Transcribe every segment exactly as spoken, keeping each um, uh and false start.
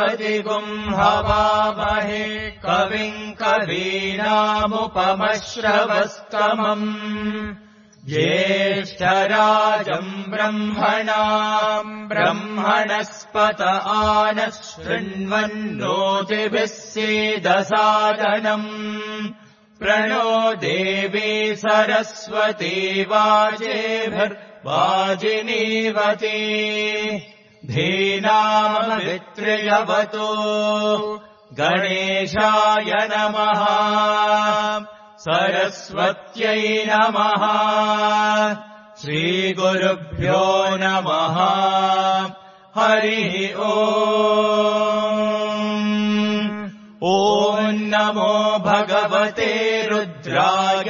पदिगुम् हवामहे कविम् कवीनामुपमश्रवस्तमम् ज्येष्ठराजम् ब्रह्मणाम् ब्रह्मणस्पत आनः शृण्वन्नोतिभिः सीदसादनम् प्रणो देवी सरस्वती वाजेभिर्वाजिनीवती धीनामवित्र्यवतो गणेशाय नमः सरस्वत्यै नमः श्रीगुरुभ्यो नमः हरिः ओम् ॐ नमो भगवते रुद्राय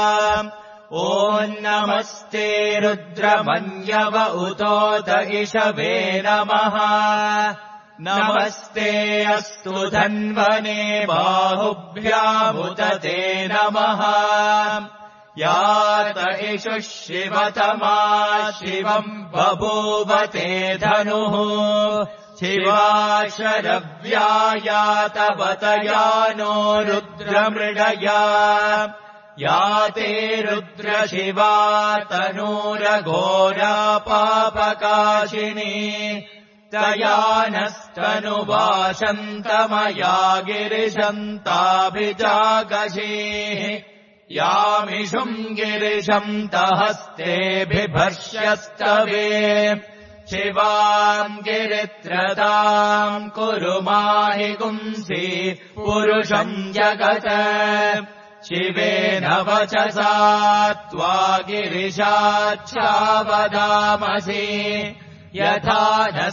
ॐ नमस्ते रुद्रमन्यव उतोत इषवे नमः नमस्ते अस्तु धन्वने बाहुभ्यामुत ते नमः यात इषुः शिवतमा शिवम् बभूव ते धनुः शिवा शरव्यायातवतयानो रुद्रमृडया याते रुद्रशिवा तनूरघोरा पापकाशिनी तया नस्तनुवाशन्तमया गिरिशन्ताभिजागशीः यामिषुम् गिरिशन्तहस्ते बिभर्ष्यस्तवे शिवाम् गिरित्रताम् कुरु माहि गुंसि पुरुषम् जगत शिवेन वचसा त्वा गिरिशाच्छावदामसि यथा नः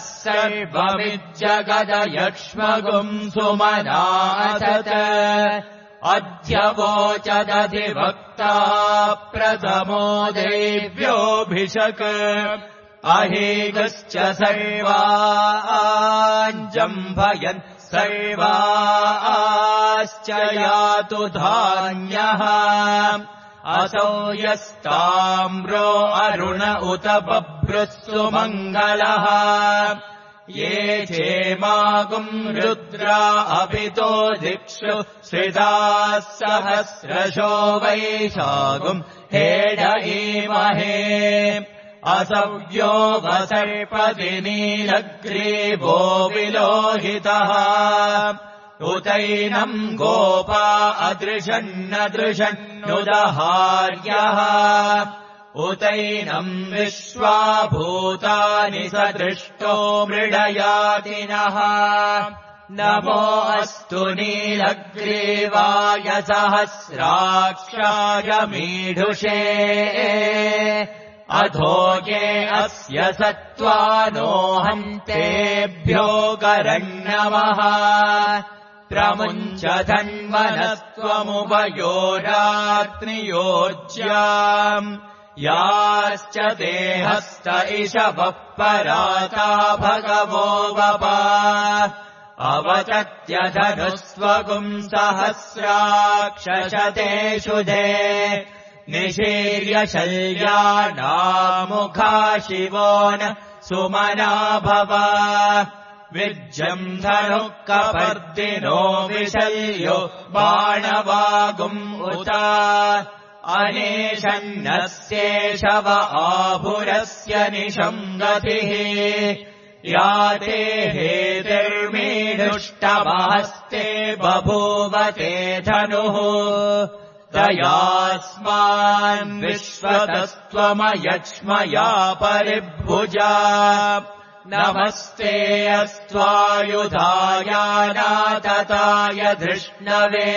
सर्वमिज्जगदयक्ष्मगुम् सुमनाथत अद्य वोचदधिवक्ता प्रथमो देव्योऽभिषक् अहेगश्च सर्वाञ्जम्भयन् सर्वाश्च यातु धान्यः असौ यस्ताम्रो अरुण उत बभ्रुः मङ्गलः ये चेमागुम् रुद्रा अभितो दिक्षु श्रिताः सहस्रशो वैशागुम् हेड ईमहे असव्यो वसर्पति नीलग्रीवो विलोहितः उतैनम् गोपा अदृशन्नदृशन्नुदहार्यः उतैनम् विश्वाभूतानि सदृष्टो मृडयातिनः नमो अस्तु नीलग्रीवाय सहस्राक्षाय मीढुषे अधोगे अस्य सत्त्वानोऽहम् तेभ्यो गरण्यमः प्रमुञ्च धन्वनस्त्वमुभयोरात्रियोज्याम् याश्च देहस्त इषवः पराता भगवो वपा अवतत्यधनुस्त्वगुम् सहस्राक्षशतेषु दे निशीर्य शल्यानामुखा शिवो न सुमना भव विज्जम् धनुः कपर्दिनो विशल्यो बाणवागुम् उत अनेशन्नस्येषव आभुरस्य निशङ्गतिः याते हेतिर्मीढुष्टमहस्ते बभूवते धनुः तयास्मान् विश्वतस्त्वमयक्ष्मया परिभुजा नमस्ते अस्त्वायुधायानातताय धृष्णवे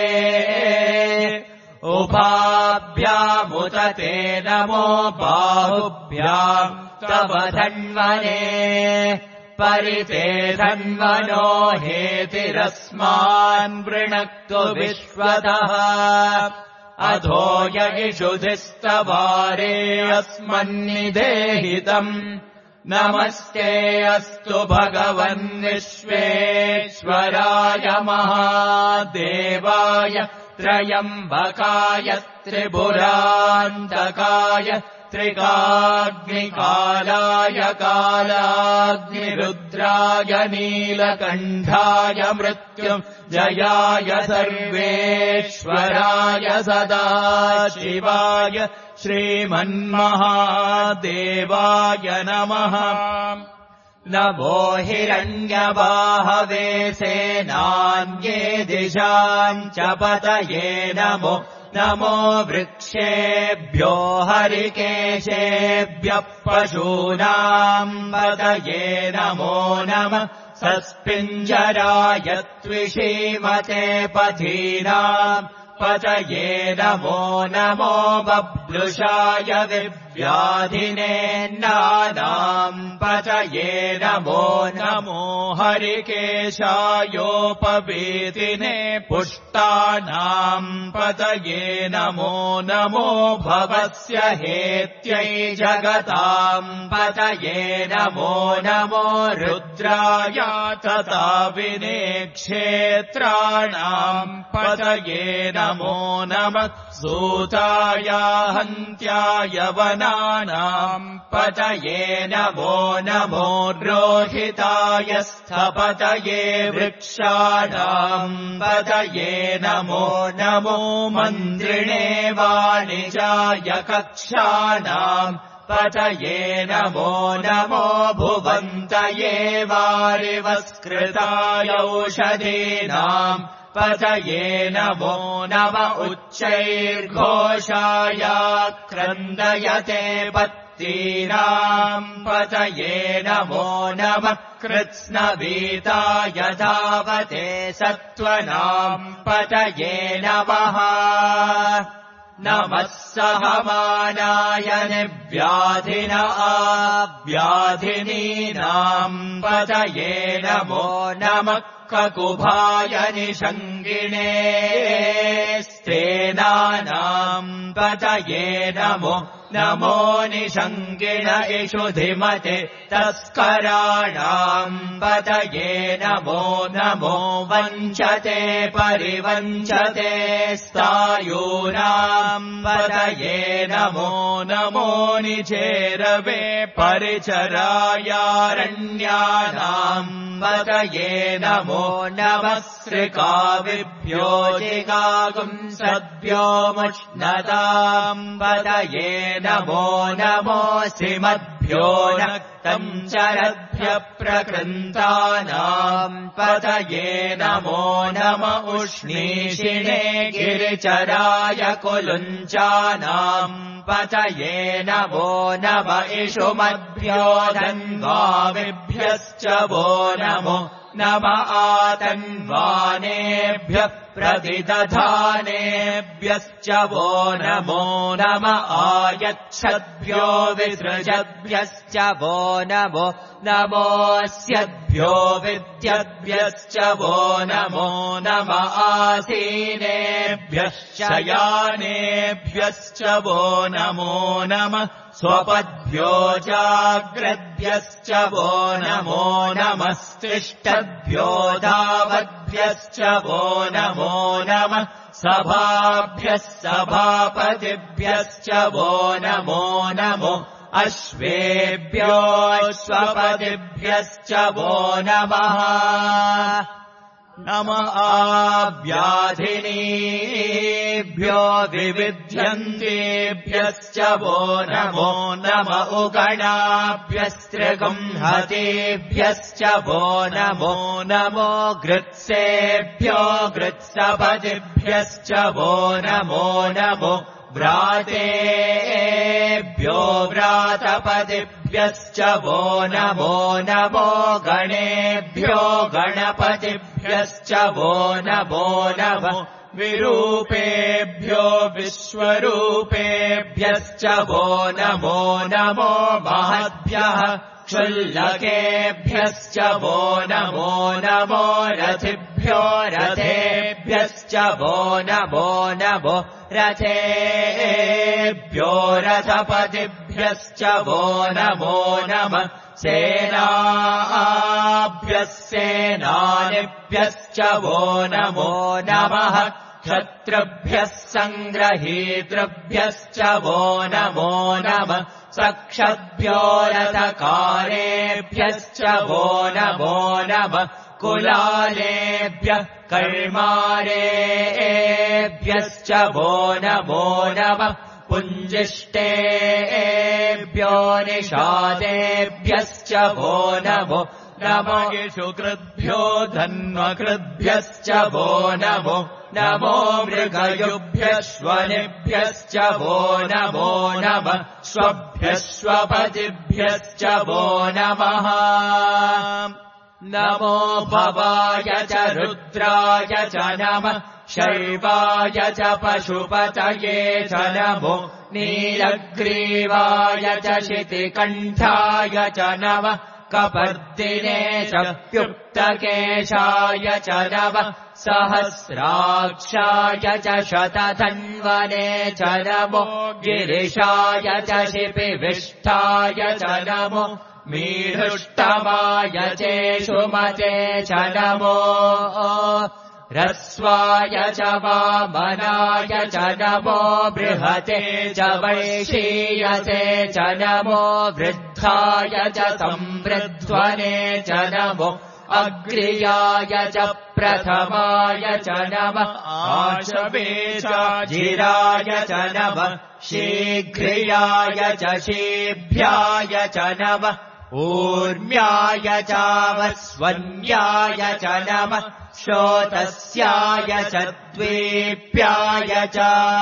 उभाभ्यामुत ते नमो बाहुभ्याम् तव धन्वने परिते धन्वनो हेतिरस्मान् वृणक्तु विश्वतः अधो य इषुधिस्तवारे अस्मन्निदेहितम् नमस्ते अस्तु भगवन् विश्वेश्वराय महादेवाय त्रयम्बकाय त्रिपुरान्तकाय त्रिकाग्निकालाय कालाग्निरुद्र रुद्राय नीलकण्ठाय मृत्युम् जयाय सर्वेश्वराय सदाशिवाय श्रीमन्महादेवाय नमः। नमो हिरण्यबाहवे सेनान्ये दिशाम् च पतये नमो नमो वृक्षेभ्यो हरिकेशेभ्यः पशूनाम् पतये नमो नमः। सस्पिञ्जराय त्विषीमते पथीनाम् पतये नमो नमो बभ्रुषाय विव्याधिने नानाम् पतये नमो नमो हरिकेशायोपवीतिने पुष्टानाम् पतये नमो नमो भवस्य हेत्यै जगताम् पतये नमो नमो रुद्राय तताविने क्षेत्राणाम् पतये नमो नमः। सूताय हन्त्याय वनानाम् पतये नमो नमो रोहिताय स्थपतये वृक्षाणाम् पतये नमो नमो मन्त्रिणे वाणिजाय कक्षाणाम् पतये नमो नमो भुवन्तये वारिवस्कृताय औषधीनाम् पतये नमो नम उच्चैर्घोषाय क्रन्दयते पत्तीनाम् पतये नमो नमः। कृत्स्नवीताय धावते सत्त्वनाम् पतये नमः। नमः सहमानाय निव्याधिन आव्याधिनीनाम् पतये नमो नमः। ककुभाय निषङ्गिणे स्तेनानाम् पतये नमो नमो निषङ्गिण इषुधिमते तस्कराणाम् पतये नमो नमो वञ्चते परिवञ्चते स्थायूनाम् पतये नमो नमो निचेरवे परिचरायारण्यानाम् पतये नमो नमः। श्रिकाविभ्यो जिगागुंसद्भ्यो मुष्णताम् पतये नमो नमो श्रीमद्भ्यो नक्तम् चरद्भ्यः प्रकृन्तानाम् पतये नमो नम उष्णीषिणे गिरिचराय कुलुञ्चानाम् पतये नमो नम इषुमद्भ्यो धन्वाविभ्यश्च वो नमो नम आतन्वानेभ्यः प्रतिदधानेभ्यश्च वो नमो नम आयच्छद्भ्यो विसृजद्भ्यश्च वो नमो नमोऽस्यद्भ्यो विद्यद्भ्यश्च वो नमो नम आसीनेभ्यः शयानेभ्यश्च वो नमो नमः। स्वपद्भ्यो जाग्रद्भ्यश्च वो नमो नमस्तिष्ठद्भ्यो धावद्भ्यश्च वो नमो नमः। सभाभ्यः सभापतिभ्यश्च वो नमो नमो अश्वेभ्यो अश्वपतिभ्यश्च वो नमः। नम आव्याधिनीभ्यो विविध्यन्तेभ्यश्च वो नमो नम उगणाभ्यस्त्रिगुंहतेभ्यश्च वो नमो नमो गृत्सेभ्यो गृत्सपतिभ्यश्च वो नमो नमो व्रातेभ्यो व्रातपतिभ्यश्च वो नमो नमो गणेभ्यो गणपतिभ्यश्च वो नमो नमो विरूपेभ्यो विश्वरूपेभ्यश्च वो नमो नमो महद्भ्यः क्षुल्लकेभ्यश्च वो नमो नमो रथिभ्यो रथेभ्यश्च वो नमो नमो रथेभ्यो रथपतिभ्यश्च वो नमो नमः। सेनाभ्यः सेनानिभ्यश्च वो नमो नमः। क्षत्रुभ्यः सङ्ग्रहीतृभ्यश्च वो नमो नमः। सक्षद्भ्यो रथकारेभ्यश्च वो नमो नमः कुलालेभ्यः कर्मारेभ्यश्च वो नमो नमः पुञ्जिष्टेभ्यो निषादेभ्यश्च वो नमो नमः शुकृद्भ्यो धन्वकृद्भ्यश्च वो नमो नमो मृगयुभ्यश्वनिभ्यश्च वो नमो नमः स्वभ्यश्वपतिभ्यश्च वो नमः नमो भवाय च रुद्राय च नमः शैवाय च पशुपतये च नमो नीलग्रीवाय च शितिकण्ठाय च नमः कपर्दिने च प्युक्तकेशाय च नमः सहस्राक्षाय च शतधन्वने च नमो गिरिशाय च शिपिविष्ठाय च नमो मीढुष्टमाय चेषुमते च नमो ह्रस्वाय च वामनाय च नमो बृहते च वैशीयसे च नमो वृद्धाय च संवृध्वने च नमो अग्र्याय च प्रथमाय च नमः आशवे च जिराय च नमः शीघ्रियाय च शीभ्याय च नमः ऊर्म्याय च वस्वन्याय च नमः श्रोतस्याय च द्वीप्याय च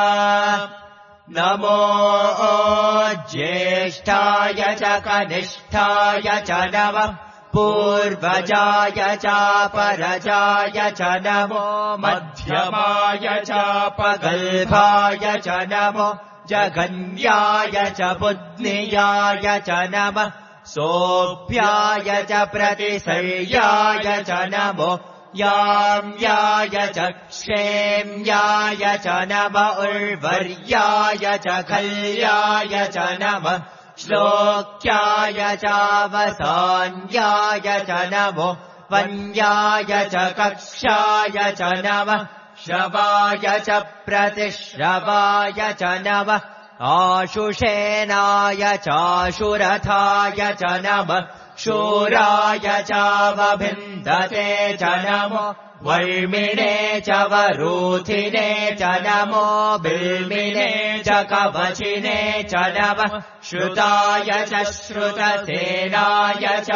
नमो ज्येष्ठाय च कनिष्ठाय च नमः पूर्वजाय च परजाय च नमो मध्यमाय च पगल्भाय च नमो जघन्याय च बुद्नियाय च नमः सोऽप्याय च प्रतिसर्याय च नमो याम्याय च क्षेम्याय च नमः उर्वर्याय च खल्याय च नमः श्लोक्याय च वसान्याय च नमो वन्याय च कक्षाय च नमः श्रवाय च प्रतिश्रवाय च नमः आशुषेनाय चाशुरथाय च नमः शूराय चावभिन्दते च नमो वर्मिणे च वरूथिने च नमो बिल्मिने च कवचिने च नमः श्रुताय च श्रुतसेनाय च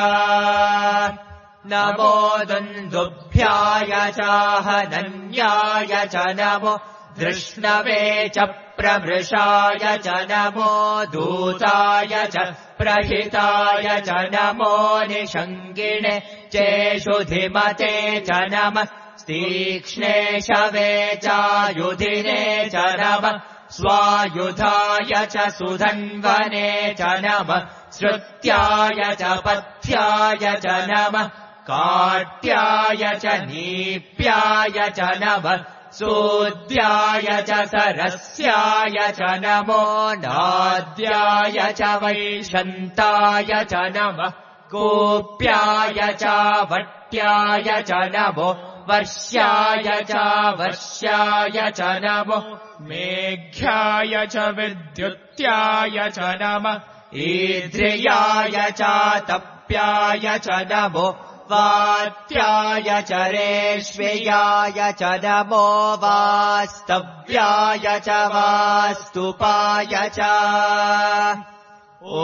नमो दुन्दुभ्याय च हनन्याय च नमो धृष्णवे च प्रमृषाय च नमो दूताय च प्रहिताय च नमो निषङ्गिणे चेषुधिमते च नमः तीक्ष्णे शवे चायुधिने च नमः स्वायुधाय च सुधन्वने च नमः श्रुत्याय च पथ्याय च नमः काट्याय च नीप्याय च नमः सूद्याय च सरस्याय च नमो नाद्याय च वैशन्ताय च नमः कूप्याय च वट्याय च नमो वर्ष्याय च वर्ष्याय च नमो मेघ्याय च विद्युत्याय च नमः ईद्रियाय च तप्याय च नमो वात्याय च रेष्म्याय च नमो वास्तव्याय च वास्तुपाय च ॐ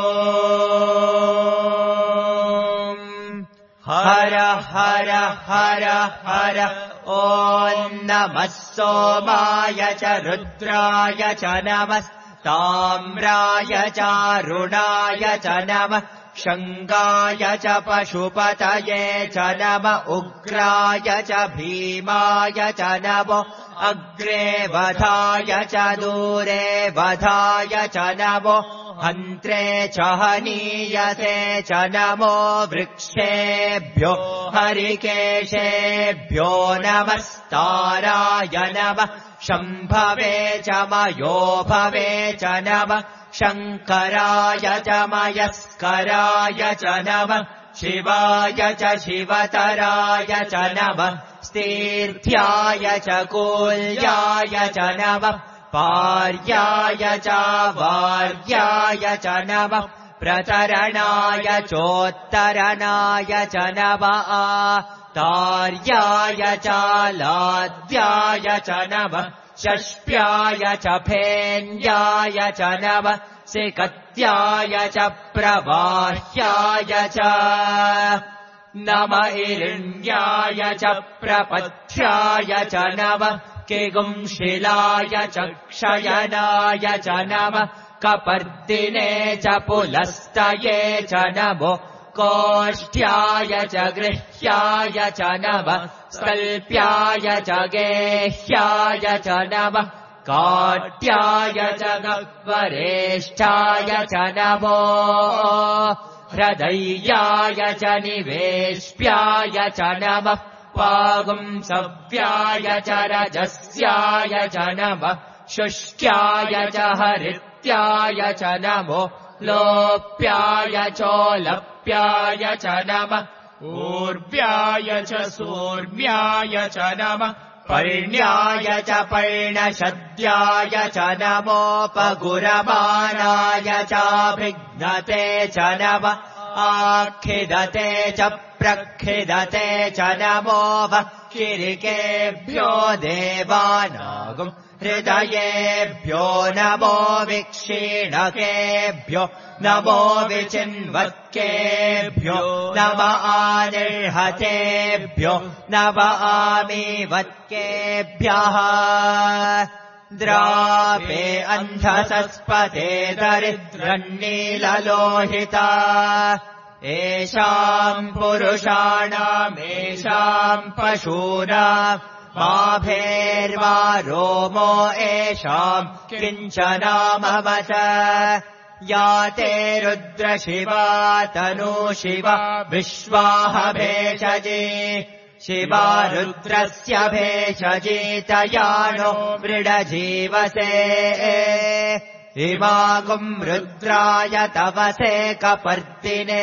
हर हर हर हर ॐ नमः सोमाय च रुद्राय च नमः ताम्राय च रुणाय च नमः शङ्गाय च पशुपतये च नमः उग्राय च भीमाय च नमो अग्रे वधाय च दूरे वधाय च नमो हन्त्रे च हनीयते च नमो वृक्षेभ्यो हरिकेशेभ्यो नमस्ताराय नमः शम्भवे च मयोभवे च नमः शङ्कराय च मयस्कराय च नमः शिवाय च शिवतराय च नमः स्तीर्थ्याय च कूल्याय च नमः पार्याय च वार्याय च नमः प्रतरणाय चोत्तरणाय च नमः तार्याय च लाद्याय च नमः षष्ट्याय च फेन्याय च नमः सिकत्याय च प्रवाह्याय च नम इरिण्याय च प्रपथ्याय च नमः किगुंशिलाय च क्षयनाय च नमः कपर्दिने च पुलस्तये च नमो कोष्ठ्याय च गृह्याय च नमः स्कल्प्याय च गेह्याय च नमः काट्याय च गह्वरेष्ठाय च नमो हृदय्याय च निवेश्याय च नमः पागुंसव्याय च रजस्याय च नमः शुष्क्याय च हरित्याय च नमो लोप्याय चोलप्याय च नमः ऊर्व्याय च सूर्म्याय च नमः पर्ण्याय च पर्णशद्याय च नमोपगुरमाणाय चाभिघ्नते च नमः आखिदते च प्रखिदते च नमो वक्किरिकेभ्यो देवानागुम् हृदयेभ्यो नमो विक्षीणकेभ्यो नमो विचिन्वत्केभ्यो नम आनिर्हतेभ्यो नम आमीवत्केभ्यः द्रापे अन्धसस्पते दरिद्रन्नीललोहिता एषाम् पुरुषाणामेषाम् पशूनाम् माभेर्वा रोमो एषाम् किञ्चनामवत या ते रुद्रशिवा तनूशिवा विश्वाह भेषजे शिवा रुद्रस्य भेषजीतयानो मृडजीवसे इमागुम् रुद्राय तवसे कपर्दिने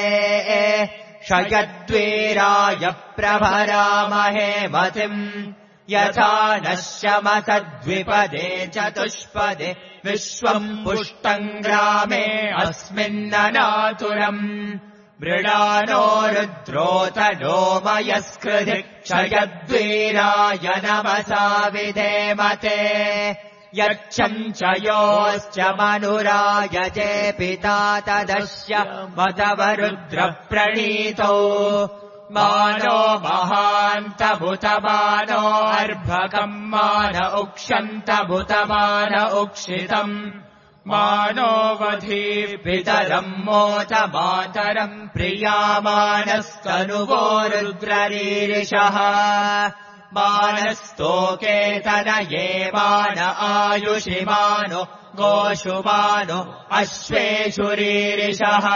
क्षयद्वीराय प्रभरामहे मतिम् यथा नश्यमसद्विपदे चतुष्पदे विश्वम् पुष्टम् ग्रामे अस्मिन्ननातुरम् मृडानो रुद्रोत नो मयस्कृधि क्षयद्वीराय नमसा विधेमते यच्छम् च योश्च मनुरायजे पिता तदस्य मतवरुद्रप्रणीतौ मानो महान्तभूतमानो अर्भकम् मान उक्षन्तभूतमान उक्षितम् मानो वधीर्पितरम् मोत मातरम् प्रियामानस्तनुवो रुद्ररीरिषः मानस्तोकेतनये मान आयुषिमानो गोषुमानो अश्वेषुरीरिषः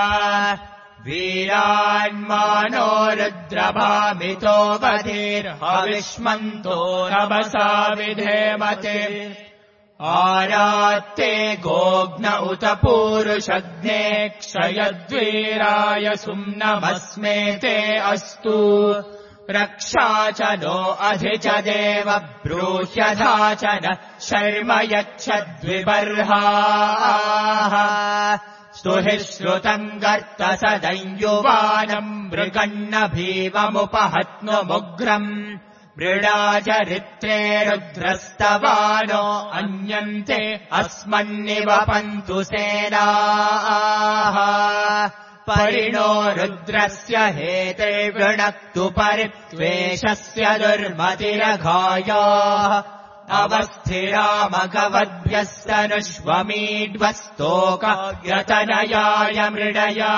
वीरान्मानो रुद्रभामितो बधिर्हविष्मन्तो नमसा विधेमते आरात्ते गोघ्न उत पूरुषग्ने क्षयद्वीराय सुम्नमस्मे ते अस्तु रक्षा च नो अधि च देव ब्रूह्यथा च न शर्म यच्छद्विबर्हाः स्तुहि श्रुतम् गर्त सदञ्युवानम् मृगन्न भीममुपहत्नुमुग्रम् मृडाचरित्रे रुद्रस्तवानो अन्यन्ते अस्मन्निवपन्तु सेनाः परिणो रुद्रस्य हेतिर्वृणक्तु परित्वेषस्य दुर्मतिरघायाः अवस्थिरामगवद्भ्यस्तनुष्वमीड्वस्तोकयतनयाय मृडया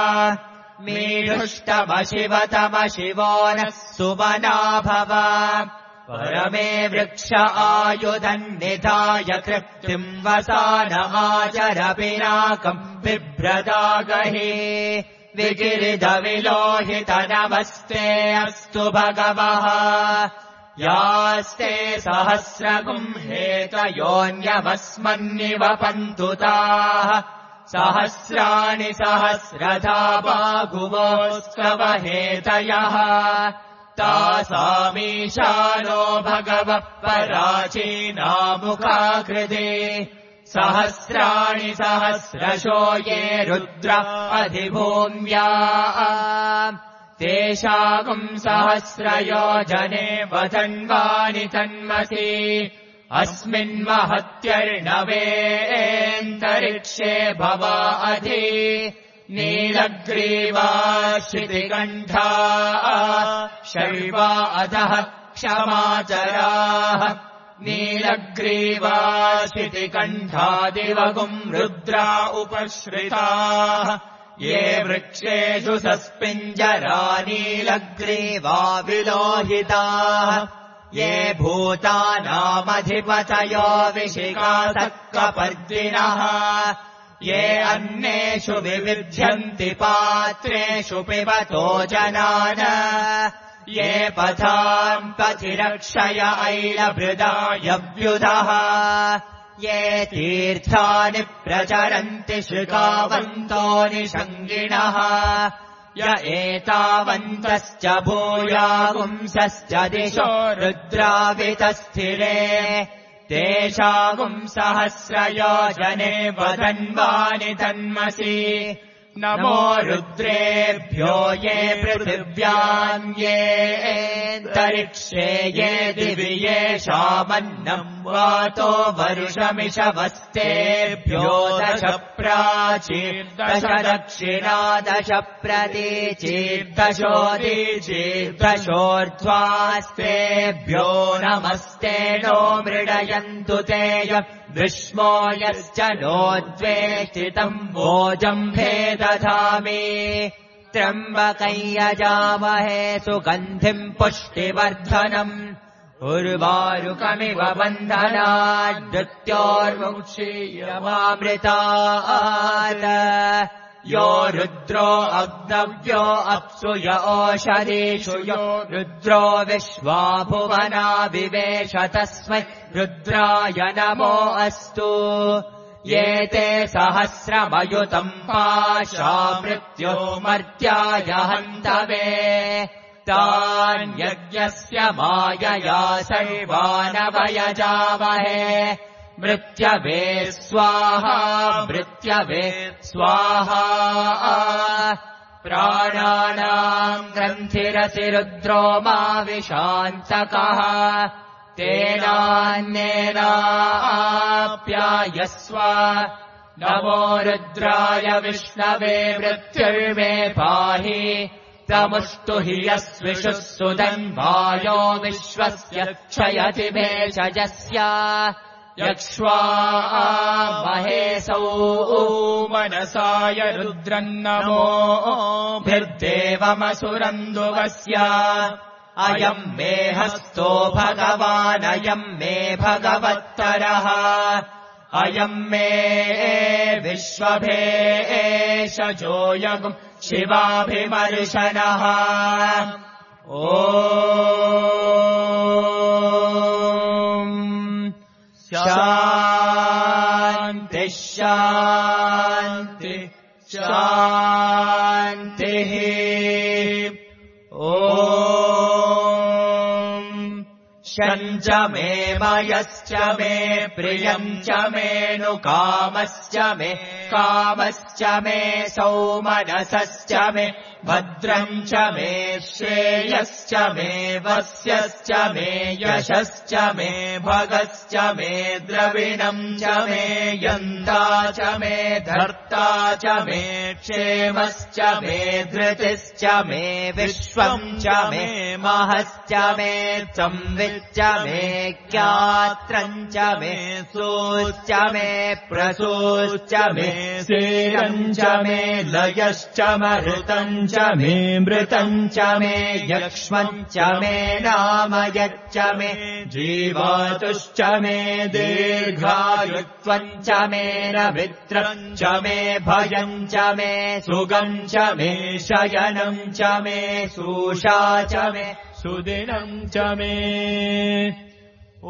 मीढुष्टमशिवतमशिवो नः सुमना भव परमे वृक्ष आयुधन्निधाय कृत्तिम् वसान आचर पिनाकम् बिभ्रदागहि विगिरिधविलोहित नमस्ते अस्तु भगवः यास्ते सहस्रगुम् हेतयोऽन्यवस्मन्निवपन्तु ताः सहस्राणि सहस्रधा बाहुवोऽस्कवहेतयः तासामीशानो भगवः पराचीनामुखाकृते सहस्राणि सहस्रशो ये रुद्र अधिभूम्या तेषागुम् सहस्रयोजने वधन्वानि तन्मसि अस्मिन्महत्यर्णवेऽन्तरिक्षे भवा अधि नीलग्रीवा शितिकण्ठा शैवा अधः क्षमाचराः नीलग्रीवा शितिकण्ठादिवगुम् रुद्रा उपश्रिताः ये वृक्षेषु सस्पिञ्जरा नीलग्रीवा विलोहिताः ये भूतानामधिपतयो विशिखासक्कपर्दिनः ये अन्नेषु विविध्यन्ति पात्रेषु पिबतो जनान् ये पथाम् पथिरक्षय ऐलभृदायव्युधः ये तीर्थानि प्रचरन्ति श्रुकावन्तो निषङ्गिणः य एतावन्तश्च भूयागुंसश्च दिशो रुद्रावितस्थिरे तेषागुम् सहस्रयोजने वधन्वानि तन्मसि नमो रुद्रेभ्यो ये पृथिव्याम् येऽन्तरिक्षे ये दिवि येषामन्नम् वातो वरुषमिषवस्तेभ्यो दश प्राचीर्दश दक्षिणा दश प्रतीचीर्दशोदीचीर्दशोर्ध्वास्तेभ्यो नमस्ते नो मृडयन्तु ते विष्मो यश्च नोद्वेष्टितम् वोजम्भे दधामि त्र्यम्बकै यजामहे सुगन्धिम् पुष्टिवर्धनम् उर्वारुकमिव बन्धनात् मृत्योर्मुक्षीयमामृतात् यो रुद्रो अग्नव्यो अप्सु य ओषधीषु यो रुद्रो विश्वा भुवना विवेश तस्मै रुद्राय नमो अस्तु ये ते सहस्रमयुतम् पाशा मृत्यो मर्त्याय हन्तवे तान्यज्ञस्य मायया सर्वानवयजामहे मृत्यवे स्वाहा मृत्यवे स्वाहा प्राणानाम् ग्रन्थिरसि रुद्रो मा विशान्तकः तेनान्येनाप्यायस्व नमो रुद्राय विष्णवे मृत्युर्मे पाहि तमुष्टु हि यस्विषुः सुधन्वायो विश्वस्य क्षयति भेषजस्य यक्ष्वा महेशौ मनसाय रुद्रन्नमो भिर्देवमसुरन्दुवस्य अयम् मे हस्तो भगवानयम् मे भगवत्तरः अयम् मे विश्वभेषजो यगुम् शिवाभिमर्शनः ॐ शान्ति शान्ति शान्तिः ॐ शञ्च मे मयश्च मे प्रियम् च मेऽनुकामश्च मे कामश्च मे सौमनसश्च मे भद्रम् च मे श्रेयश्च मे वस्यश्च मे यशश्च मे भगश्च मे द्रविणम् च मे यन्ता च मे धर्ता च मे क्षेमश्च मे धृतिश्च मे विश्वम् च मे महश्च मे संविच्च मे ज्ञात्रम् च मे सूश्च मे प्रसूश्च मे श्रीरम् च मे लयश्च मरुतम् च मे मृतम् च मे यक्ष्मम् च मे नामयच्च मे जीवातुश्च मे दीर्घायुत्वम् च मे रवित्रम् च मे भयम् च मे सुगम् च मे शयनम् च मे सूषा च मे सुदिनम् च मे ॐ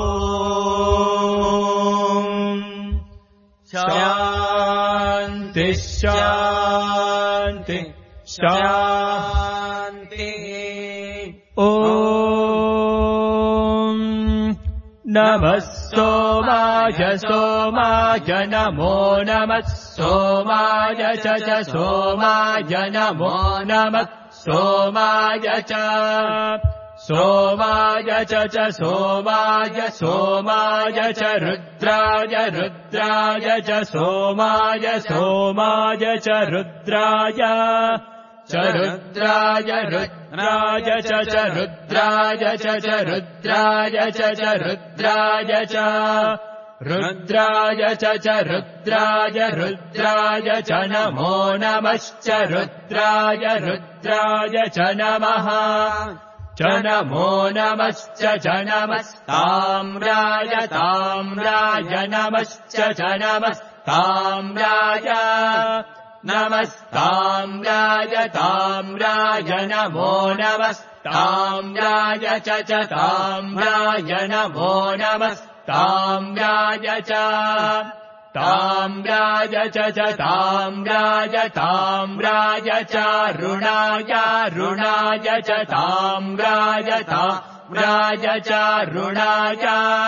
शान्ति शान्ति शान्ति ॐ नमः सोमाय सोमाय सोमाय नमो नमः सोमाय च च सोमाय नमो नमः सोमाय च सोमाय च च सोमाय सोमाय च रुद्राय रुद्राय च सोमाय सोमाय च रुद्राय च रुद्राय रुद्राय च च रुद्राय च च रुद्राय च च रुद्राय च रुद्राय च च रुद्राय रुद्राय च नमो नमश्च रुद्राय रुद्राय च नमः च नमो नमश्च च नमस्ताम्राय ताम्राय नमश्च च नमस्ताम्राय नमस्ताम्राय ताम्राय नमो नमस्ताम्राय च च ताम्राय नमो नमस्ताम्राय च ताम्राय च च ताम्राय ताम्राय च ऋणाय ऋणाय च ताम्राय ताम्राय च ऋणाय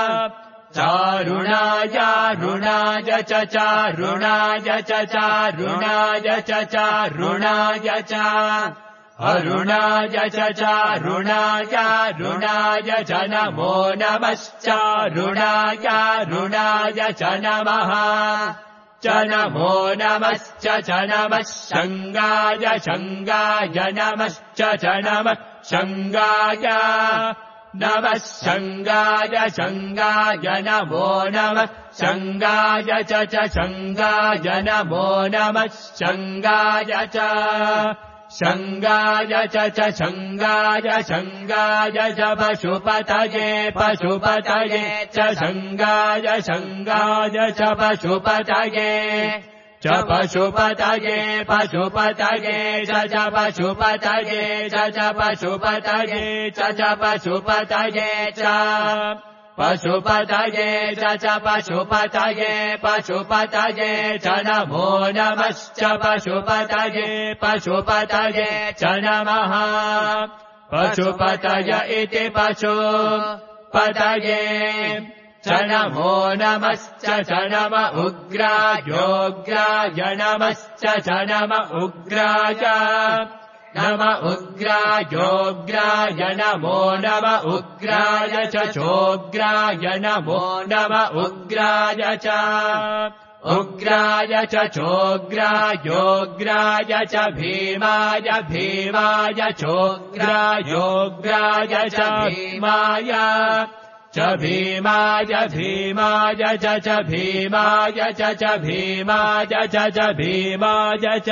चारुणाय ऋणाय च चारुणाय च चारुणाय च चारुणाय च अरुणाय च चारुणाय ऋणाय च नमो नमश्चारुणाय ऋणाय च नमः च नमो नमश्च च नमः शङ्गाय शङ्गाय नमश्च च नमः शङ्गाय नमः शङ्गाय शङ्गाय नमो नमः शङ्गाय च च शङ्गाय नमो नमः शङ्गाय च शङ्गाय च च शङ्गाय शङ्गाय च पशुपतये पशुपतये च शङ्गाय शङ्गाय च पशुपतये च पशुपतये पशुपतये च च पशुपतये च च पशुपतये च च पशुपतये च पशुपतये च च पशुपतये पशुपतये च नमो नमश्च पशुपतये पशुपतये च नमः पशुपतय इति पशुपतये च नमो नमश्च च नम उग्रायोग्राय नमश्च च नम उग्राय नम उग्रायोग्राय नमो नम उग्राय च चोग्राय नमो नम उग्राय च उग्राय च चोग्रायोग्राय च भीमाय भीमाय चोग्रायोग्राय च भीमाय च भीमाय भीमाय च च भीमाय च च भीमाय च च भीमाय च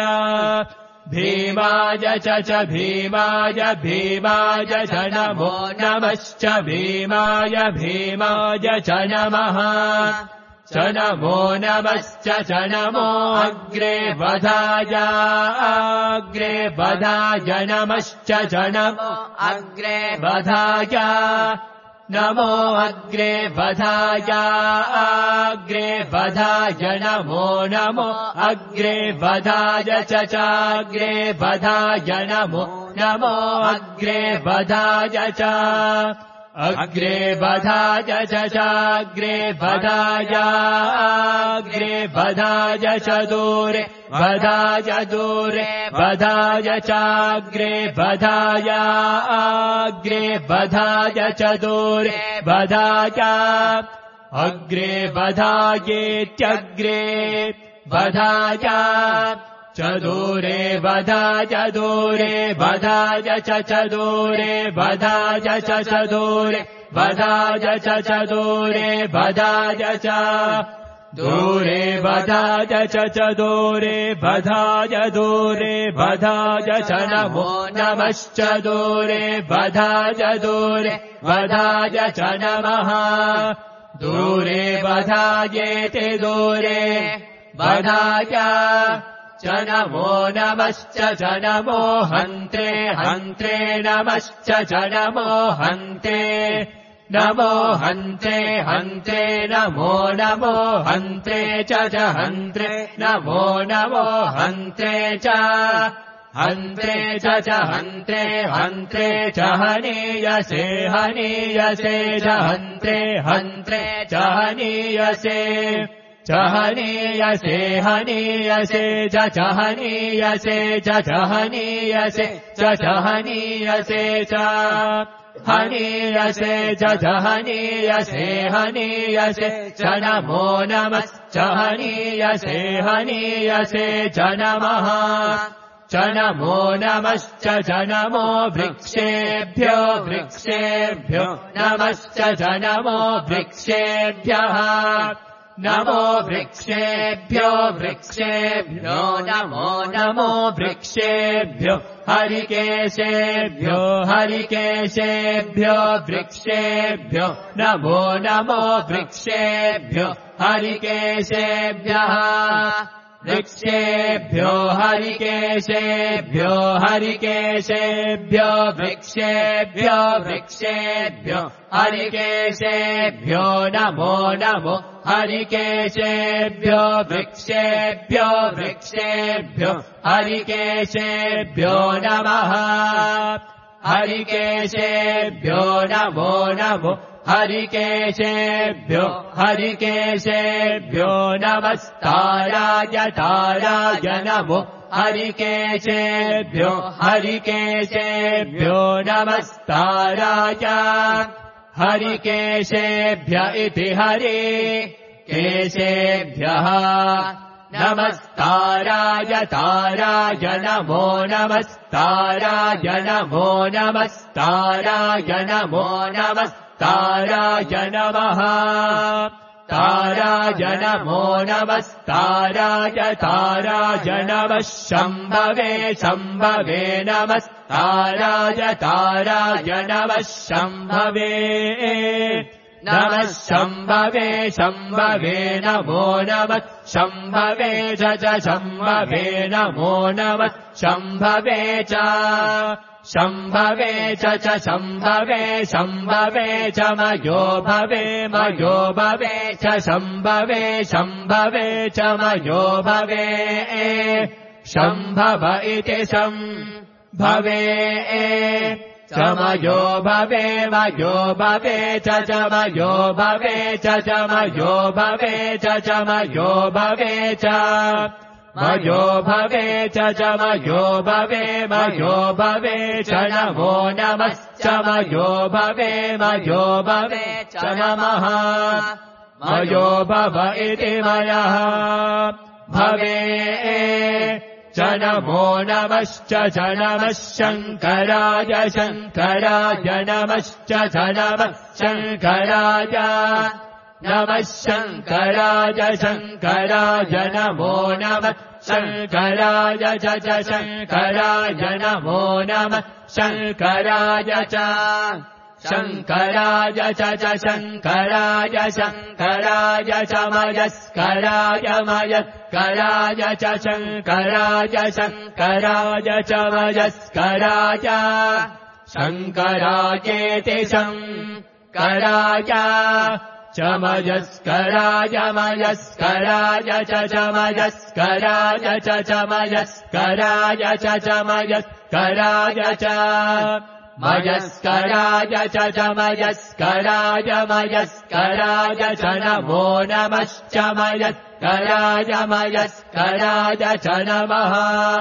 भीमाय च च भीमाय भीमाय च नमो नमश्च भीमाय भीमाय च नमः च नमो नमश्च च नमो अग्रे वधाय अग्रे वधाय नमश्च च नमो अग्रे वधाय नमो अग्रे वधाय अग्रे वधाय नमो नमो अग्रे वधाय च चाग्रे वधाय नमो नमो अग्रे वधाय च अग्रे वधाय च चाग्रे वधाय अग्रे वधाय च दूरे वधाय दूरे वधाय चाग्रे वधाय अग्रे वधाय च दूरे वधाय अग्रे वधायेत्यग्रे वधाय च दूरे वधाय दूरे वधाय च च दूरे वधाय च च दूरे वधाय च च दूरे वधाय च दूरे वधाय च च दूरे वधाय दूरे वधाय च नमो नमश्च दूरे वधाय दूरे वधाय च नमः दूरे वधायेते दूरे वधाय च नमो नमश्च च नमो हन्त्रे हन्त्रे नमश्च च नमो हन्त्रे नमो हन्त्रे हन्त्रे नमो नमो हन्त्रे च च हन्त्रे नमो नमो हन्त्रे च हन्त्रे च च हन्त्रे हन्त्रे च हनीयसे हनीयसे च हन्त्रे हन्त्रे च हनीयसे च हनीयसे हनीयसे च च हनीयसे च च हनीयसे च च हनीयसे च हनीयसे च च हनीयसे हनीयसे च नमो नमश्च हनीयसे हनीयसे च नमः च नमो नमश्च च नमो वृक्षेभ्यो वृक्षेभ्यो नमश्च च नमो वृक्षेभ्यः नमो वृक्षेभ्यो वृक्षेभ्यो नमो नमो वृक्षेभ्यो हरिकेशेभ्यो हरिकेशेभ्यो वृक्षेभ्यो नमो नमो वृक्षेभ्यो हरिकेशेभ्यः वृक्षेभ्यो हरिकेशेभ्यो हरिकेशेभ्यो वृक्षेभ्यो वृक्षेभ्यो हरिकेशेभ्यो नमो नमो हरिकेशेभ्यो वृक्षेभ्यो वृक्षेभ्यो हरिकेशेभ्यो नमः हरिकेशेभ्यो नमो नमो हरिकेशेभ्यो हरिकेशेभ्यो नमस्ताराय ताराय नमो हरिकेशेभ्यो हरिकेशेभ्यो नमस्ताराय हरिकेशेभ्य इति हरि केशेभ्यः नमस्ताराय ताराय नमो नमस्ताराय नमो नमस्ताराय नमो नमस्ताराय नमः ताराय नमो नमस्ताराय ताराय नमः शम्भवे शम्भवे नमस्ताराय ताराय नमः शम्भवे नमः शम्भवे शम्भवे नमो नमः शम्भवे च च शम्भवे नमो नमः शम्भवे च शम्भवे च च शम्भवे शम्भवे च मयो भवे मयो भवे च शम्भवे शम्भवे च मयो भवे शम्भव इति शम्भवे च मयो भवे मयो भवे च च मयो भवे च च मयो भवे च च मयो भवे च मयो भवे च च मयो भवे मयो भवे च नमो नमश्च मयो भवे मयो भवे च नमः मयो भव इति मयः भवे च नमो नमश्च च नमः शङ्कराय शङ्कराय नमश्च च नमः शङ्कराय नमः शङ्कराय शङ्कराय नमो नमः शङ्कराय च च शङ्कराय नमो नमः शङ्कराय च शङ्कराय च च शङ्कराय शङ्कराय च मयस्कराय मयस्कराय च शङ्कराय शङ्कराय च मयस्कराय शङ्करायेति शङ्कराय च मयस्कराय मयस्कराय च च मयस्कराय च च मयस्कराय च च मयस्कराय च मयस्कराय च च मयस्कराय मयस्कराय च नमो नमश्च मयस्कराय मयस्कराय च नमः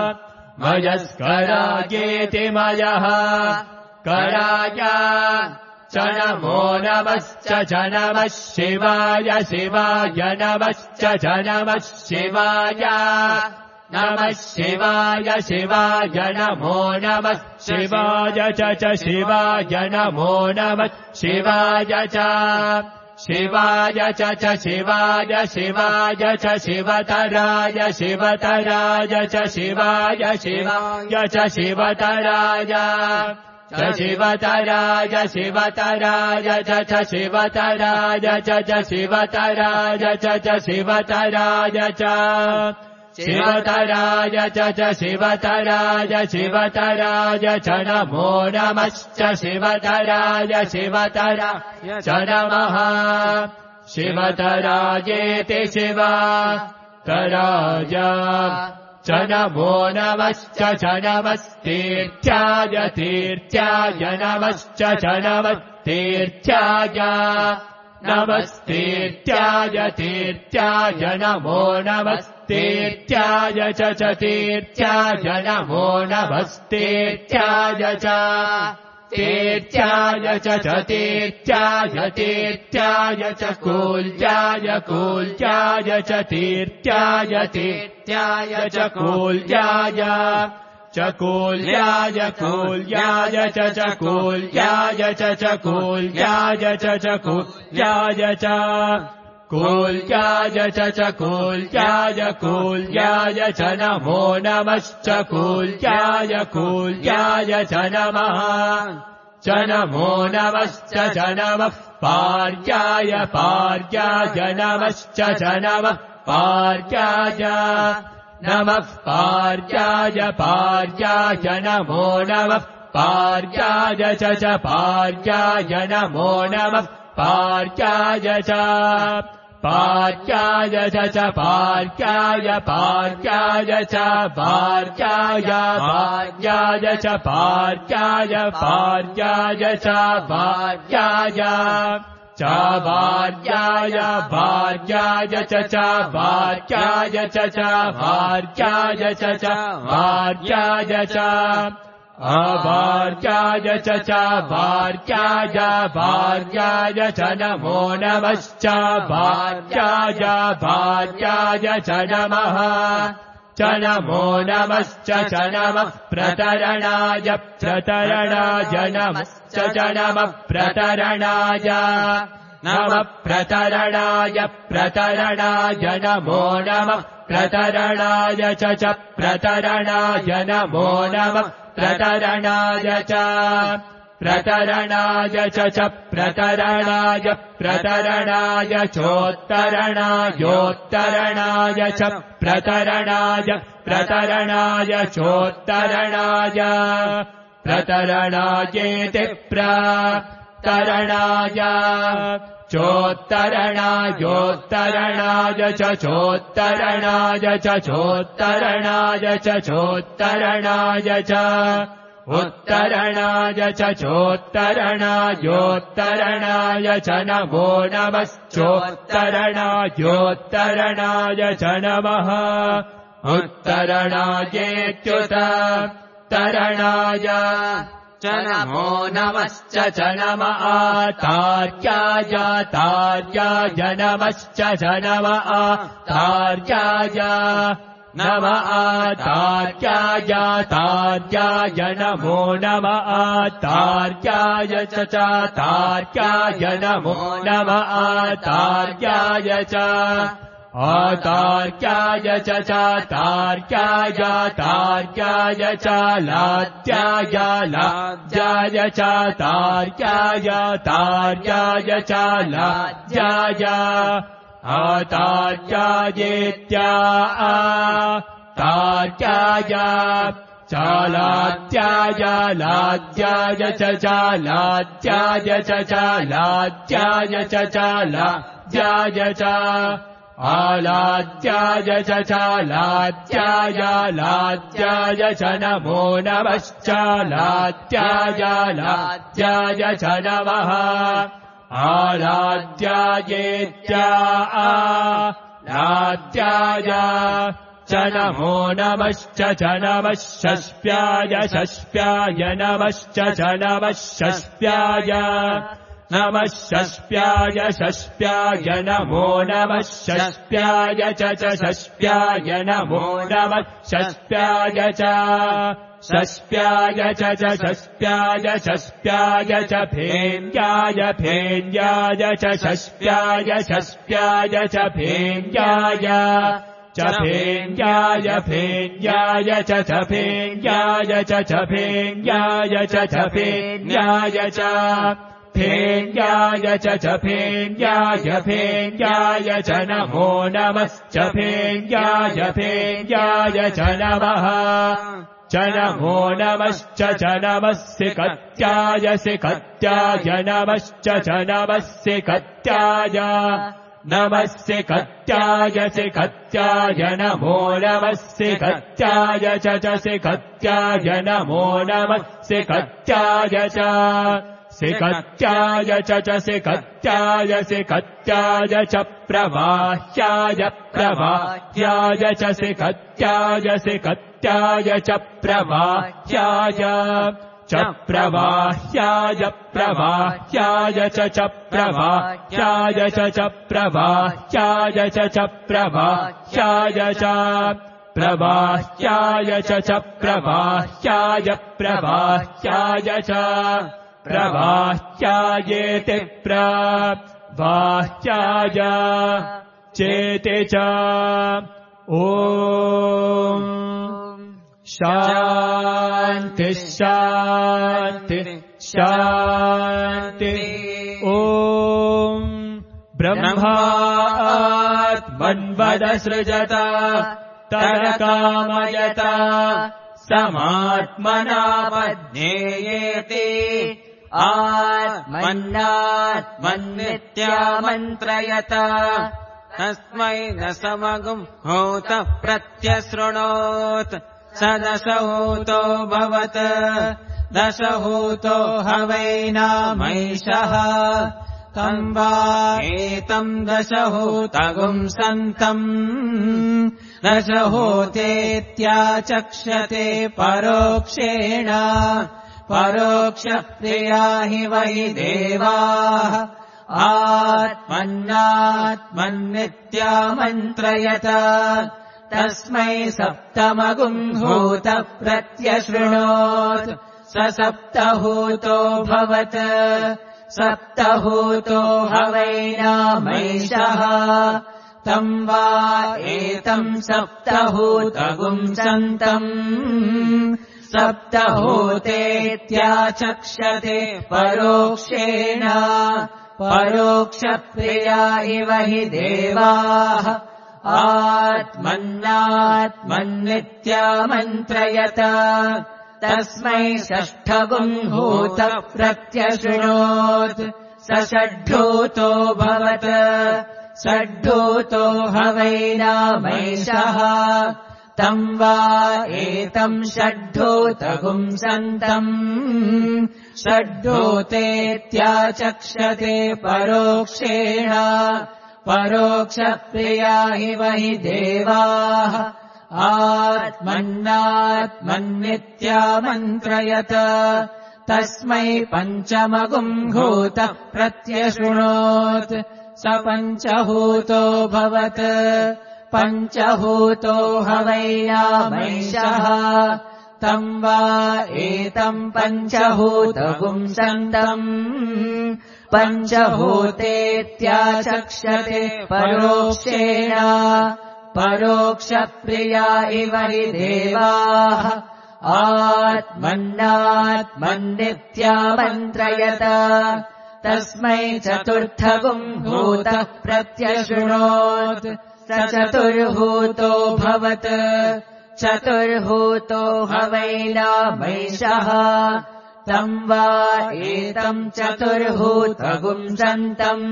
मयस्करायेति मयः कराय च नमो नमश्च च नमः शिवाय शिवाय नमश्च च नमः शिवाय नमः शिवाय शिवाय नमो नमः शिवाय च च शिवाय नमो नमः शिवाय च शिवाय च च शिवाय शिवाय च शिवतराय शिवतराय च शिवाय शिवाय च शिवतराय च शिवतराय शिवतराय च च शिवतराय च च शिवतराय च च शिवतराय च शिवतराय च च शिवतराय शिवतराय च नमो नमश्च शिवतराय शिवतराय च नमः शिवतरायेति शिवतराय च च नमो नमश्च च नमस्तीर्थ्याय तीर्थ्याय नमश्च च नमस्तीर्थ्याय नमस्तीर्थ्याय तीर्थ्याय नमो नमस्तीर्थ्याय च च तीर्थ्याय नमो नमस्तीर्थ्याय च तीर्थ्याय च च तीर्थ्याय तीर्थ्याय च कूल्याय कूल्याय च तीर्थ्याय तीर्थ्याय च कूल्याय च कूल्याय कूल्याय च च कूल्याय च च कूल्याय च च कूल्याय च कूल्याय च च कूल्याय कूल्याय च नमो नमश्च कूल्याय कूल्याय च नमः च नमो नमश्च च नमः पार्याय पार्याय नमश्च च नमः पार्याय नमः पार्याय पार्याय नमो नमः पार्याय च च पार्याय नमो नमः पार्याय च पार्याय च च पार्याय पार्याय च पार्याय पार्याय च पार्याय पार्याय च पार्याय च पार्याय पार्याय च च पार्याय च च पार्याय च च पार्याय च अपार्याय च च पार्याय पार्याय च नमो नमश्च पार्याय पार्याय च नमः च नमो नमश्च च नमः प्रतरणाय प्रतरणाय नमश्च च नमः प्रतरणाय नमः प्रतरणाय प्रतरणाय नमो नमः प्रतरणाय च च प्रतरणाय नमो नमः प्रतरणाय च प्रतरणाय च च प्रतरणाय प्रतरणाय चोत्तरणायोत्तरणाय च प्रतरणाय प्रतरणाय चोत्तरणाय प्रतरणायेति प्रतरणाय चोत्तरणायोत्तरणाय च चोत्तरणाय च चोत्तरणाय च चोत्तरणाय च उत्तरणाय च चोत्तरणायोत्तरणाय च नमो नमश्चोत्तरणायोत्तरणाय च नमः उत्तरणायेत्युत्तरणाय च नमो नमश्च च नम आतार्याय तार्याय नमश्च च नम आतार्याय नम आतार्याय तार्याय नमो नम आतार्याय च च तार्याय नमो नम आतार्याय च आतार्याय च च तार्याय तार्याय च लाद्याय लाद्याय च तार्याय तार्याय च लाद्याय आतार्यायेत्या तार्याय च लाद्याय लाद्याय च च लाद्याय च च लाद्याय च च लाद्याय च आलाद्याय च च लाद्याय लाद्याय च नमो नमश्च लाद्याय लाद्याय च नमः आलाद्यायेत्या लाद्याय च नमो नमश्च च नमः षष्प्याय षष्प्याय नमश्च च नमः षष्प्याय नमः षष्प्याय षष्प्याय नमो नमः षष्प्याय च च षष्प्याय नमो नमः षष्प्याय च षष्प्याय च च षष्प्याय षष्प्याय च फेन्याय फेन्याय च षष्प्याय षष्प्याय च फेन्याय च फेन्याय फेन्याय च च फेन्याय च च फेन्याय च च फेन्याय च फेन्याय च च फेन्याय फेन्याय च नमो नमश्च फेन्याय फेन्याय च नमः च नमो नमश्च च नमः सिकत्याय सिकत्याय नमश्च च नमः सिकत्याय नमस्य कत्याय सिकत्याय नमो नमस्य कत्याय च च सिकत्याय नमो नमस्य कत्याय च सिकत्याय च च सिकत्याय सिकत्याय च प्रवाह्याय प्रवाह्याय च सिकत्याय सिकत्याय च प्रवाह्याय च प्रवाह्याय प्रवाह्याय च च प्रवाह्याय च च प्रवाह्याय च च प्रवाह्याय च प्रवाह्याय च च प्रवाह्याय प्रवाह्याय च प्रवाह्यायेति प्रवाह्याय चेति च ॐ शान्ति शान्ति शान्ति ॐ ब्रह्मात्मन्वदसृजत तदकामयत समात्मना पज्ञेयेति आत्मन्नात्मन्नित्यामन्त्रयत तस्मै न समगुं होतः प्रत्यशृणोत् स दशहूतो भवत् दशहूतो हवैनामैषः तम् वा एतम् दशहूतगुम् सन्तम् दशहूतेत्याचक्षते परोक्षेण परोक्षप्रिया हि वै देवाः आत्मन्नात्मन्नित्यामन्त्रयत तस्मै सप्तमगुम् हूतः प्रत्यशृणोत् स सप्तहूतो भवत् सप्तहूतो हवैनामैषः तम् वा एतम् सप्तहूतगुम् सन्तम् सप्तहूतेत्याचक्षते परोक्षेण परोक्षप्रिया इव हि देवाः आत्मन्नात्मन्नित्यामन्त्रयत तस्मै षष्ठगुम् हूतः प्रत्यशृणोत् स षड्ढूतो भवत् षड्ढूतो हवैनामैषः तम् वा एतम् षड्ढूतगुम् सन्तम् षड्ढूतेत्याचक्षते परोक्षेण परोक्षप्रिया इव हि देवाः आत्मन्नात्मन्नित्यामन्त्रयत तस्मै पञ्चमगुम् हूतः प्रत्यशृणोत् स पञ्चहूतो भवत् पञ्चहूतो हवैनामैषः तम् वा एतम् पञ्चहूतगुम् सन्तम् पञ्चभूतेत्याचक्षते परोक्षेण परोक्षप्रिया इव हि देवाः आत्मन्नात्मन्नित्यामन्त्रयत तस्मै चतुर्थगुम् हूतः प्रत्यशृणोत् स चतुर्हूतो भवत् चतुर्हूतो हवैनामैषः तम् वा एतम् चतुर्हूतगुम् सन्तम्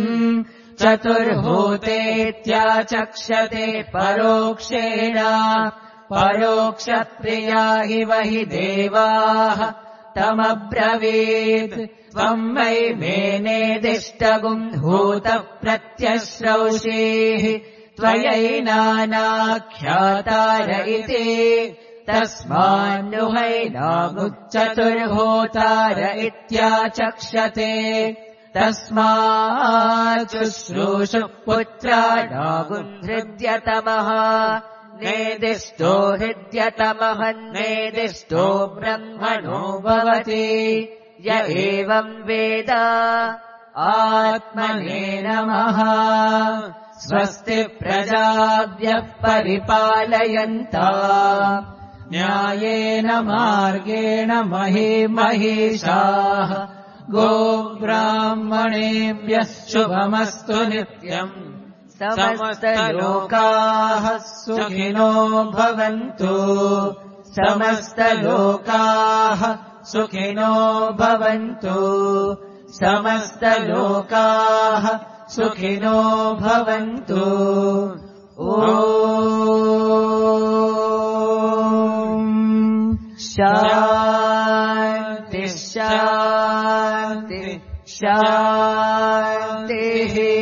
चतुर्हूतेत्याचक्षते परोक्षेण परोक्षप्रिया इव हि देवाः तमब्रवीत् त्वम् वै मेनेदिष्टगुम् हूतः प्रत्यश्रौषीः त्वयैनानाख्यातार इति तस्मान्नुहैनामुच्चतुर्होतार इत्याचक्षते तस्माच्छुश्रूषुः पुत्राणागुम् हृद्यतमः नेदिष्टो हृद्यतमः नेदिष्टो ब्रह्मणो भवति य एवम् वेद आत्मने नमः स्वस्ति प्रजाभ्यः परिपालयन्ता न्यायेन मार्गेण महीमहीषाः गोब्राह्मणेभ्यः शुभमस्तु नित्यम् समस्तलोकाः सुखिनो भवन्तु समस्तलोकाः सुखिनो भवन्तु समस्तलोकाः सुखिनो भवन्तु। ॐ शान्ति शान्ति शान्तिः।